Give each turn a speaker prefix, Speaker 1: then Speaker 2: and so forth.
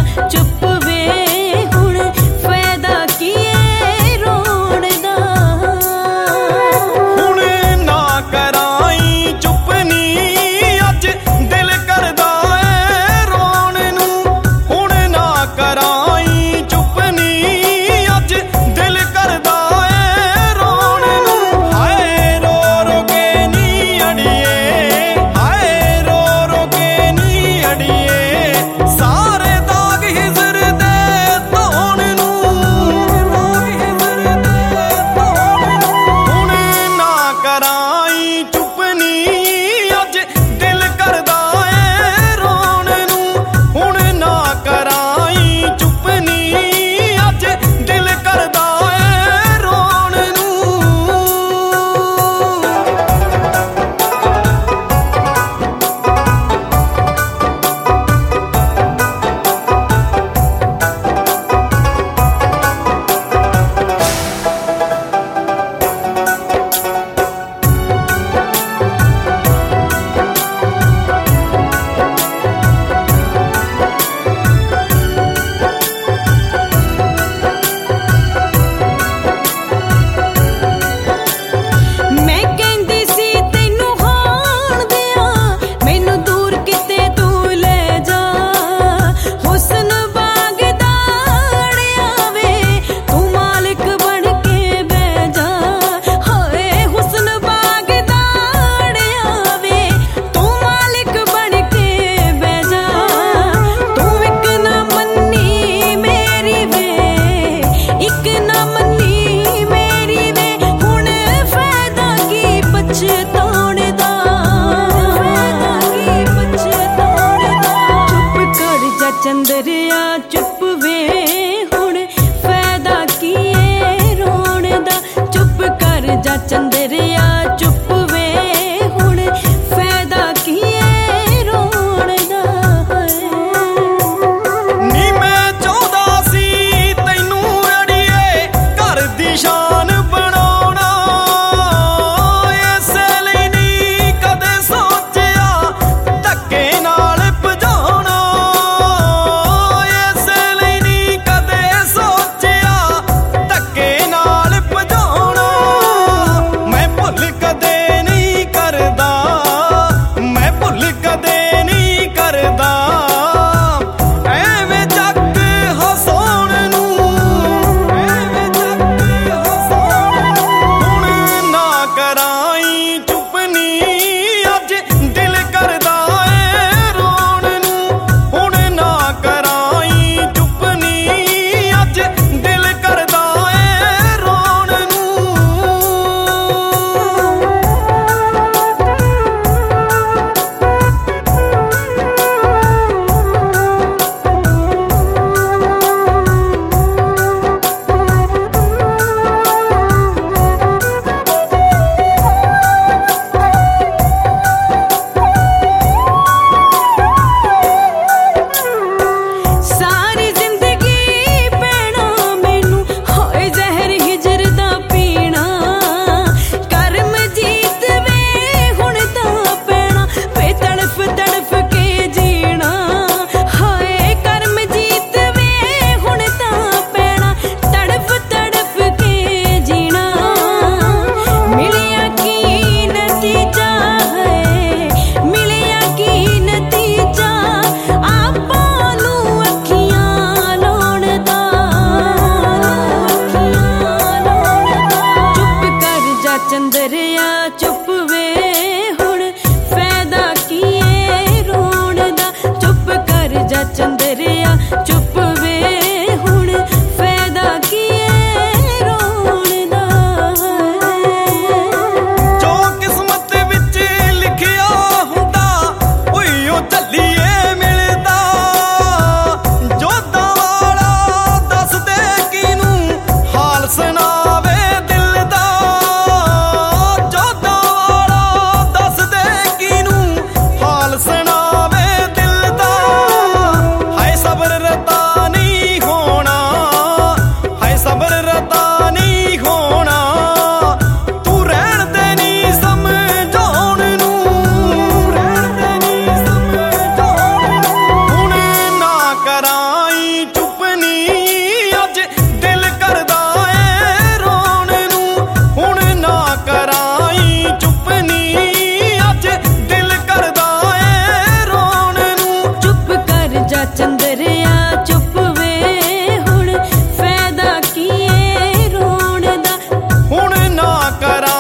Speaker 1: चुप वे हुण फायदा की है रोण दा।
Speaker 2: हुण ना कराई चुप नी अज दिल करदा है रोण नू। हुण ना कराई चुप नी अज दिल करदा है रोण नू। हाय रो रो के नी अड़िए, हाय रो रो के नी अड़िए, सारे दाग हिजर दे धोण नू, दाग हिजर दे धोण नू। हुण ना कराई चुप नी अज दिल करदा है रोण नू। हुण ना कराई चुप नी अज दिल करदा है रोण नू।
Speaker 1: मैं कहंदी सी तैनू हाण दिया, मैनू दूर किते तू ले जा। हुस्न बाग दा अड़िया वे, तू मालिक बन के बह जा। हाय हुस्न बाग दा अड़िया वे, तू मालिक बन के बह जा। तू इक ना मन्नी मेरी वे, इक ना मन्नी मेरी वे, हुण फायदा की पछताउण दा, फायदा की पछताउण दा। चुप कर जा चंदरिया चुप वे हुण फायदा की है रोण दा। चुप कर जा चंदरिया चुप वे हुण फायदा की है रोण दा।
Speaker 2: नी मैं चाहुंदा सी तैनू अड़िए घर दी शान बनाउणा, इसे लई नी कदे सोचिया धक्के नाल भजाउणा। इसे लई नी कदे सोचिया धक्के नाल भजाउणा। मैं भुल कदे ਕਰਾਂ